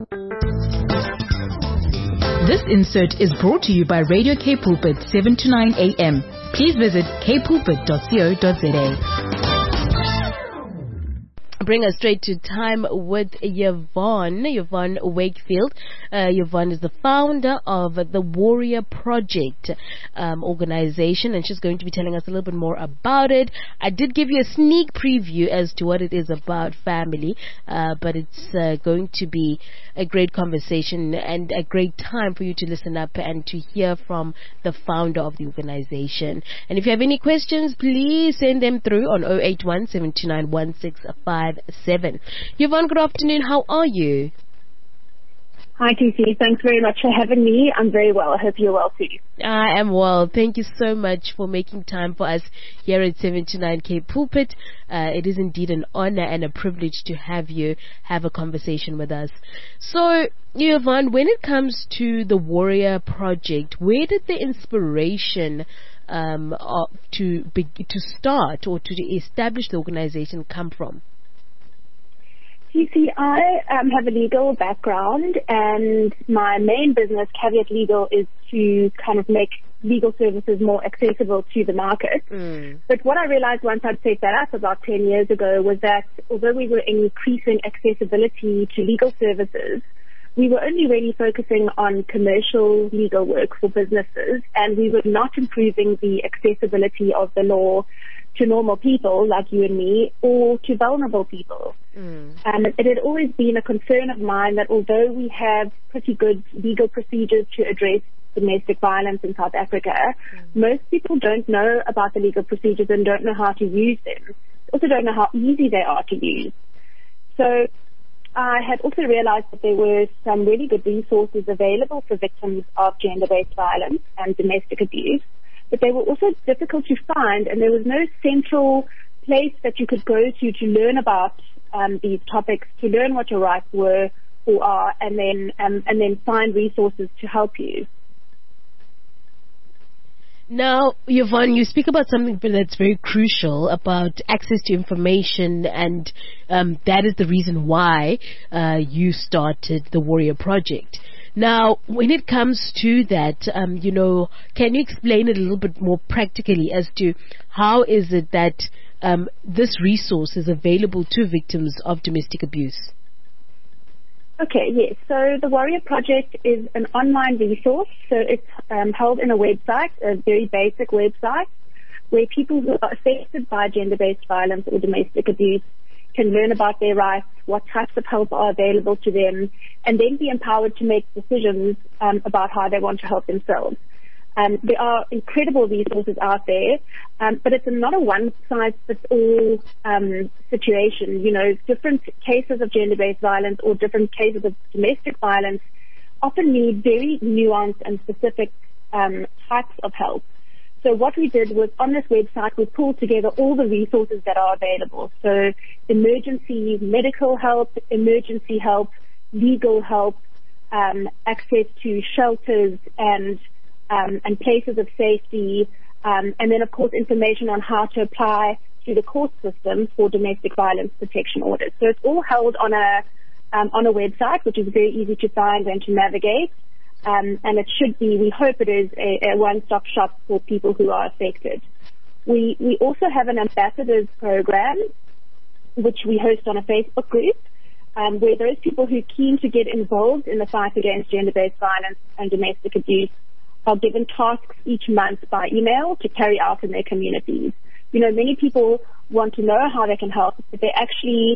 This insert is brought to you by Radio K Pulpit 7 to 9 a.m. Please visit kpulpit.co.za. Bring us straight to time with Yvonne Wakefield. Yvonne is the founder of the Warrior Project organization, and she's going to be telling us a little bit more about it. I did give you a sneak preview as to what it is about, family, but it's going to be a great conversation and a great time for you to listen up and to hear from the founder of the organization. And if you have any questions, please send them through on 081 729 1657. Yvonne, good afternoon. How are you? Hi, TC. Thanks very much for having me. I'm very well. I hope you're well too. I am well. Thank you so much for making time for us here at 7 to 9 K Pulpit. It is indeed an honor and a privilege to have you have a conversation with us. So, Yvonne, when it comes to the Warrior Project, where did the inspiration to start or to establish the organization come from? You see, I have a legal background, and my main business, Caveat Legal, is to kind of make legal services more accessible to the market. But what I realized once I'd set that up about 10 years ago was that although we were increasing accessibility to legal services, we were only really focusing on commercial legal work for businesses, and we were not improving the accessibility of the law to normal people like you and me, or to vulnerable people. It had always been a concern of mine that although we have pretty good legal procedures to address domestic violence in South Africa, most people don't know about the legal procedures and don't know how to use them. Also don't know how easy they are to use. So I had also realized that there were some really good resources available for victims of gender-based violence and domestic abuse, but they were also difficult to find, and there was no central place that you could go to learn about these topics, to learn what your rights were or are, and then find resources to help you. Now, Yvonne, you speak about something that's very crucial about access to information, and that is the reason why you started the Warrior Project. Now, when it comes to that, can you explain it a little bit more practically as to how is it that this resource is available to victims of domestic abuse? Okay, yes. So the Warrior Project is an online resource. So it's held in a website, a very basic website, where people who are affected by gender-based violence or domestic abuse can learn about their rights, what types of help are available to them, and then be empowered to make decisions about how they want to help themselves. There are incredible resources out there, but it's not a one-size-fits-all situation. You know, different cases of gender-based violence or different cases of domestic violence often need very nuanced and specific types of help. So what we did was, on this website, we pulled together all the resources that are available. So emergency medical help, emergency help, legal help, access to shelters and places of safety, and then, of course, information on how to apply to the court system for domestic violence protection orders. So it's all held on a website, which is very easy to find and to navigate. And it should be, we hope it is, a one-stop shop for people who are affected. We also have an ambassadors program, which we host on a Facebook group, where those people who are keen to get involved in the fight against gender-based violence and domestic abuse are given tasks each month by email to carry out in their communities. You know, many people want to know how they can help, but they actually,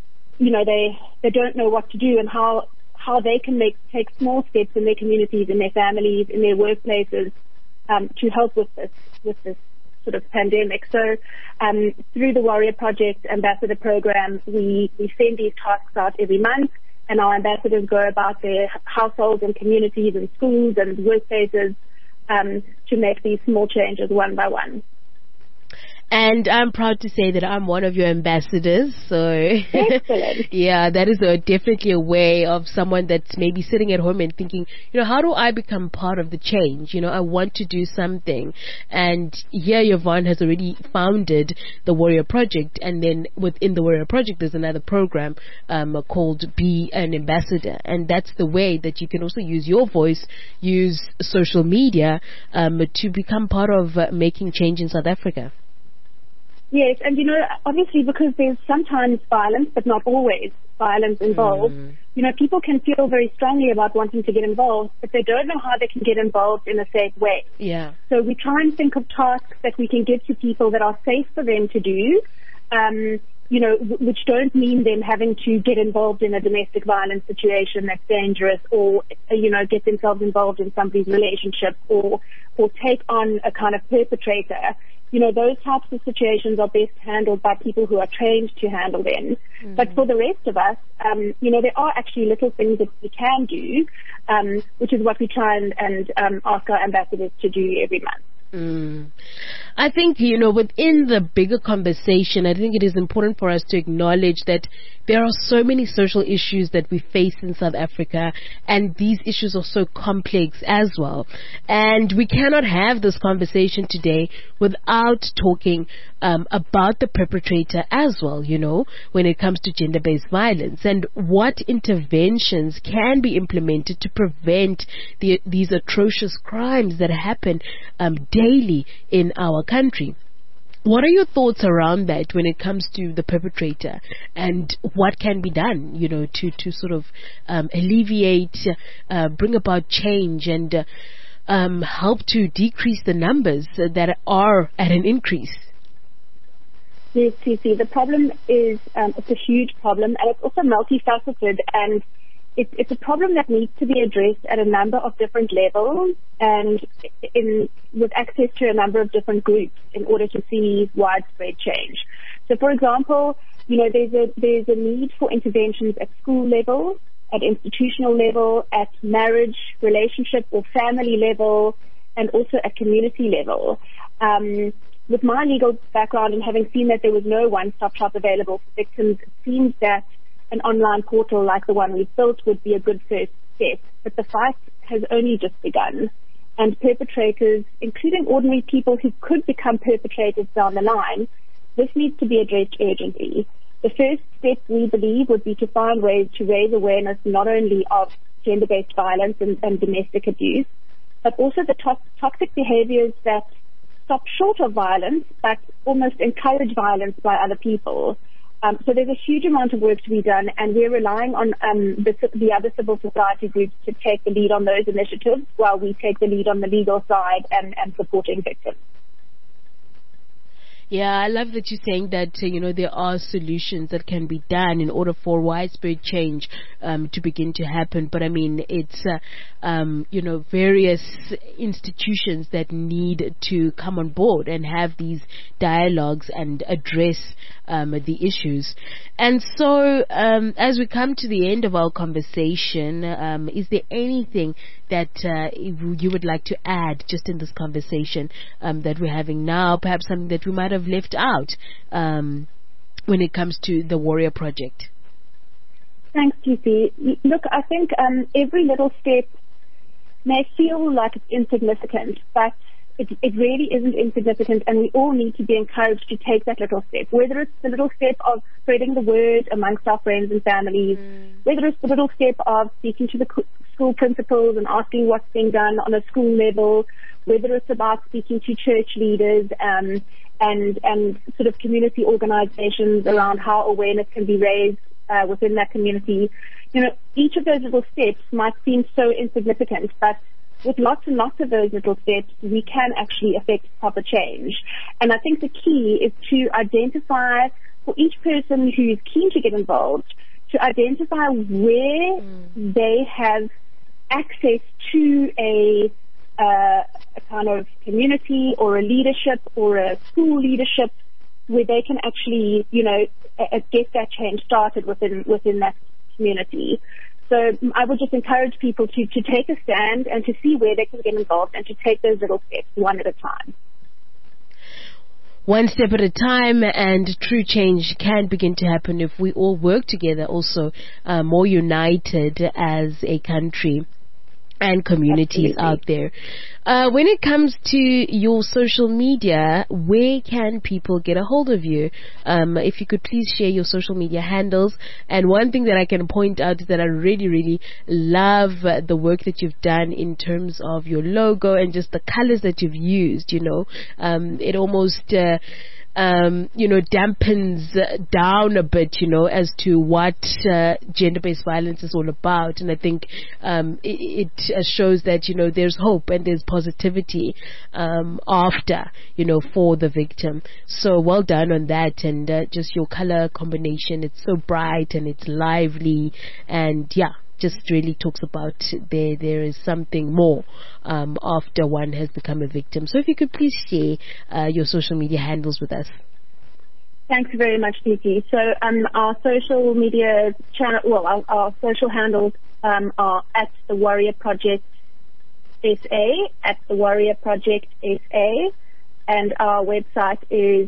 they don't know what to do and how they can take small steps in their communities, in their families, in their workplaces, to help with this sort of pandemic. So through the Warrior Project Ambassador Program, we send these tasks out every month, and our ambassadors go about their households and communities and schools and workplaces to make these small changes one by one. And I'm proud to say that I'm one of your ambassadors. So, Excellent. yeah, that is definitely a way of someone that's maybe sitting at home and thinking, how do I become part of the change? I want to do something. And here Yvonne has already founded the Warrior Project. And then within the Warrior Project, there's another program called Be an Ambassador. And that's the way that you can also use your voice, use social media to become part of making change in South Africa. Yes, and obviously because there's sometimes violence, but not always violence involved, people can feel very strongly about wanting to get involved, but they don't know how they can get involved in a safe way. Yeah. So we try and think of tasks that we can give to people that are safe for them to do, which don't mean them having to get involved in a domestic violence situation that's dangerous, or, get themselves involved in somebody's relationship, or take on a kind of perpetrator. Those types of situations are best handled by people who are trained to handle them. But for the rest of us, there are actually little things that we can do, which is what we try and ask our ambassadors to do every month. I think, within the bigger conversation, I think it is important for us to acknowledge that there are so many social issues that we face in South Africa, and these issues are so complex as well. And we cannot have this conversation today without talking about the perpetrator as well, when it comes to gender-based violence, and what interventions can be implemented to prevent these atrocious crimes that happen daily in our country. What are your thoughts around that when it comes to the perpetrator, and what can be done, to sort of alleviate, bring about change, and help to decrease the numbers that are at an increase? Yes, TC. The problem is it's a huge problem, and it's also multifaceted, and it's a problem that needs to be addressed at a number of different levels and with access to a number of different groups in order to see widespread change. So, for example, there's a need for interventions at school level, at institutional level, at marriage, relationship or family level, and also at community level. With my legal background and having seen that there was no one-stop shop available for victims, it seems that an online portal like the one we've built would be a good first step. But the fight has only just begun, and perpetrators, including ordinary people who could become perpetrators down the line, this needs to be addressed urgently. The first step, we believe, would be to find ways to raise awareness not only of gender-based violence and domestic abuse, but also the toxic behaviors that stop short of violence but almost encourage violence by other people. So there's a huge amount of work to be done, and we're relying on the other civil society groups to take the lead on those initiatives while we take the lead on the legal side and supporting victims. Yeah, I love that you're saying that, there are solutions that can be done in order for widespread change to begin to happen. But I mean, it's, various institutions that need to come on board and have these dialogues and address the issues. And so, as we come to the end of our conversation, is there anything that you would like to add just in this conversation that we're having now, perhaps something that we might have left out when it comes to the Warrior Project? Thanks, TC. Look, I think every little step may feel like it's insignificant, but it really isn't insignificant, and we all need to be encouraged to take that little step, whether it's the little step of spreading the word amongst our friends and families, whether it's the little step of speaking to the school principals and asking what's being done on a school level, whether it's about speaking to church leaders and sort of community organizations around how awareness can be raised within that community. Each of those little steps might seem so insignificant, but with lots and lots of those little steps, we can actually affect proper change. And I think the key is to identify, for each person who is keen to get involved, to identify where they have access to a kind of community or a leadership or a school leadership where they can actually, get that change started within that community. So I would just encourage people to take a stand and to see where they can get involved and to take those little steps one at a time. one step at a time, and true change can begin to happen if we all work together, also more united as a country and communities out there. When it comes to your social media, where can people get a hold of you? If you could please share your social media handles. And one thing that I can point out is that I really, really love the work that you've done in terms of your logo and just the colors that you've used. It almost dampens down a bit, as to what gender-based violence is all about. And I think it shows that, there's hope and there's positivity after, for the victim. So well done on that. And just your color combination, it's so bright and it's lively, and just really talks about there is something more after one has become a victim. So if you could please share your social media handles with us. Thanks very much, Titi. So our social media channel, our social handles are at the Warrior Project SA, and our website is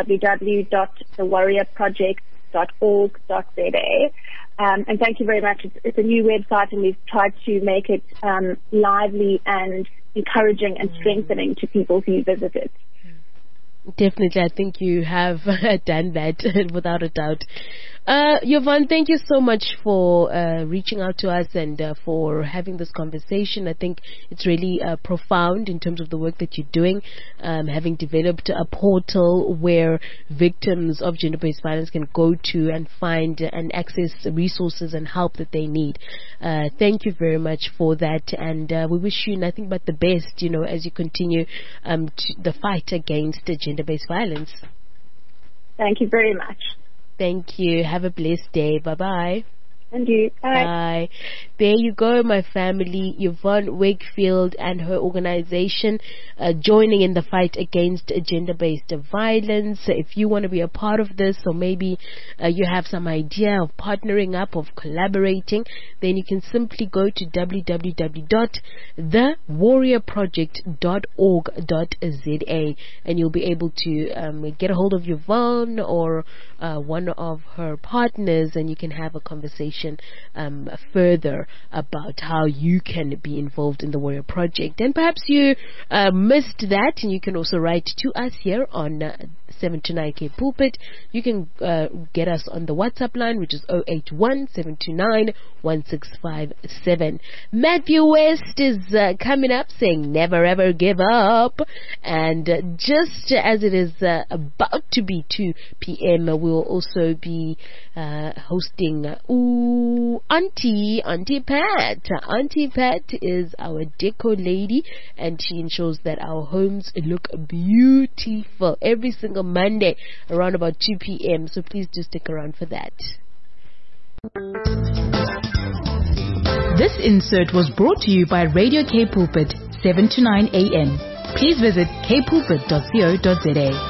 www.thewarriorproject.org.za. And thank you very much. It's a new website, and we've tried to make it lively and encouraging and strengthening to people who visit it. Definitely, I think you have done that without a doubt. Yvonne, thank you so much for reaching out to us and for having this conversation. I think it's really profound in terms of the work that you're doing, having developed a portal where victims of gender-based violence can go to and find and access resources and help that they need. Thank you very much for that, and we wish you nothing but the best, as you continue the fight against gender-based violence. Thank you very much. Thank you. Have a blessed day. Bye-bye. And you. Bye. Bye. There you go, my family. Yvonne Wakefield and her organization joining in the fight against gender-based violence. If you want to be a part of this, or maybe you have some idea of partnering up, of collaborating, then you can simply go to www.thewarriorproject.org.za, and you'll be able to get a hold of Yvonne or one of her partners, and you can have a conversation further about how you can be involved in the Warrior Project. And perhaps you missed that, and you can also write to us here on 729K Pulpit. You can get us on the WhatsApp line, which is 081-729-1657. Matthew West is coming up saying never ever give up, and just as it is about to be 2 p.m. we will also be hosting Auntie Pat. Auntie Pat is our deco lady, and she ensures that our homes look beautiful every single Monday around about 2 p.m. So please do stick around for that. This insert was brought to you by Radio K Pulpit, 7 to 9 a.m. Please visit kpulpit.co.za.